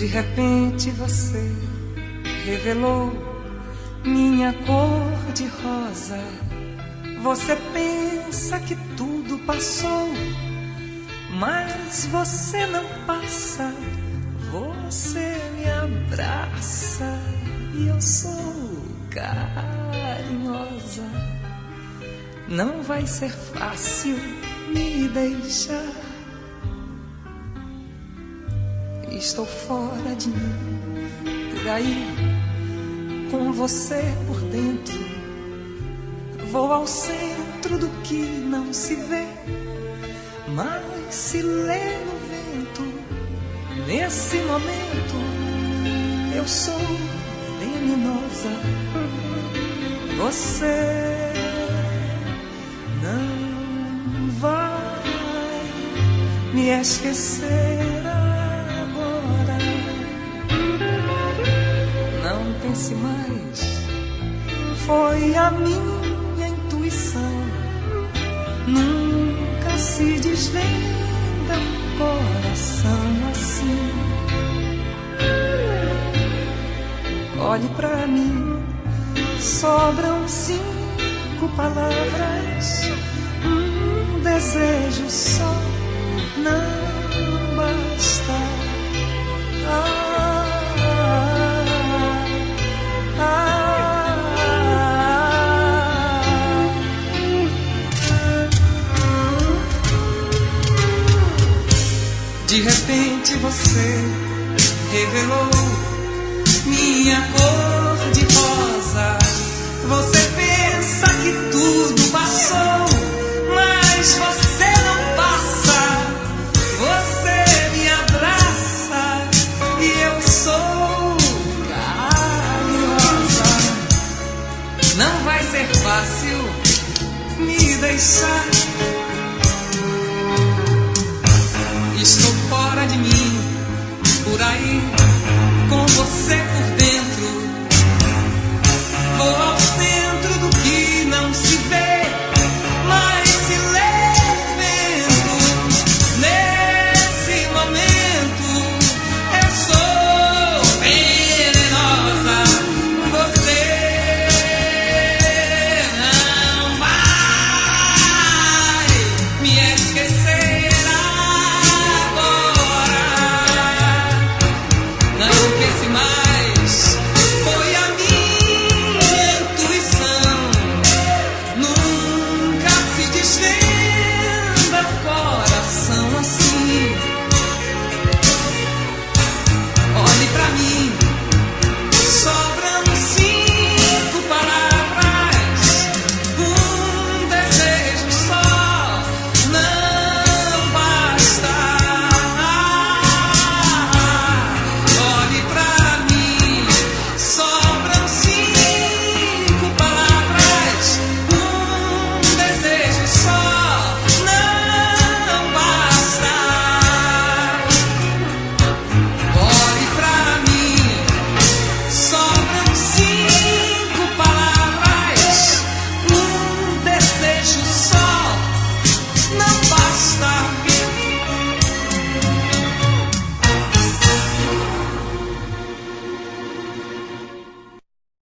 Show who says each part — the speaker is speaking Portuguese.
Speaker 1: De repente você revelou minha cor de rosa. Você pensa que tudo passou, mas você não passa. Você me abraça e eu sou carinhosa. Não vai ser fácil me deixar. Estou fora de mim, por aí, com você por dentro. Vou ao centro do que não se vê, mas se lê no vento. Nesse momento eu sou venenosa. Você não vai me esquecer agora. Não pense mais, foi a minha intuição. Nunca se desvenda um coração assim. Olhe pra mim, sobram 5 palavras, um desejo só não basta. De repente você revelou minha cor de rosa.